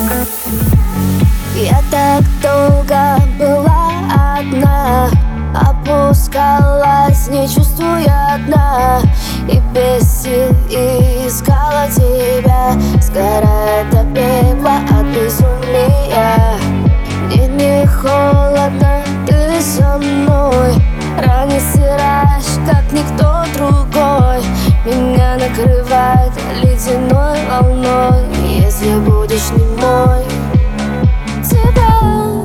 Я так долго была одна, опускалась, не чувствуя дна, и без сил искала тебя, сгорая до пепла от безумия. Мне не холодно, ты со мной, ранее стираешь, как никто другой. Меня накрывает ледяной волной, если будешь не мой. Тебя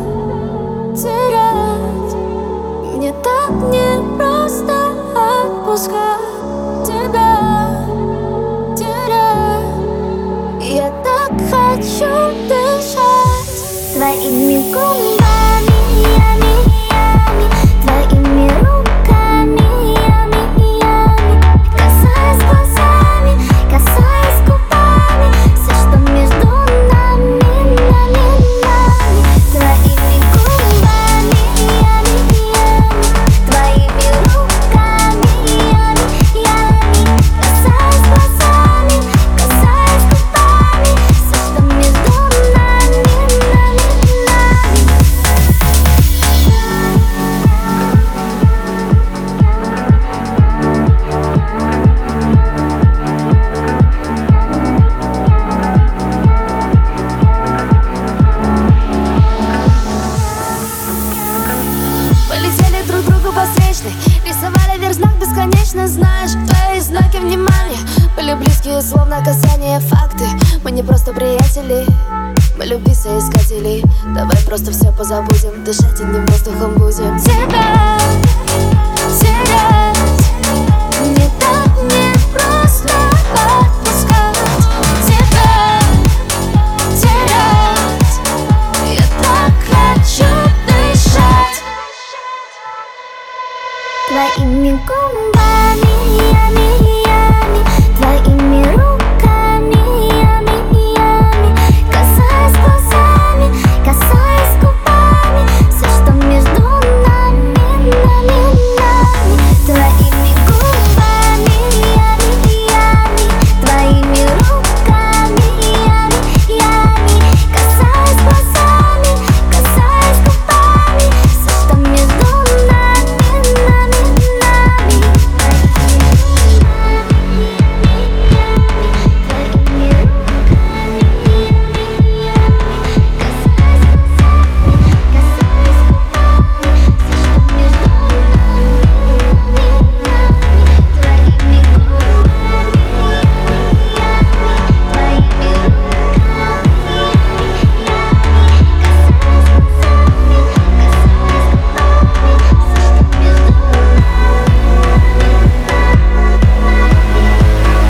терять мне так непросто, отпускать тебя терять. Я так хочу дышать твоими губами, твоими руками, касаясь глазами, касаясь губами, все, что между нами. Твоими губами, твоими руками, касаясь глазами, касаясь губами, все, что между нами. Полетели друг другу по встречной, рисовали вверх знак бесконечно. Знаешь, твои знаки внимания были близкие, словно касание. Факты, мы не просто приятели, мы любви соискатели. Давай просто все позабудем, дышать одним воздухом будем. Тебя терять.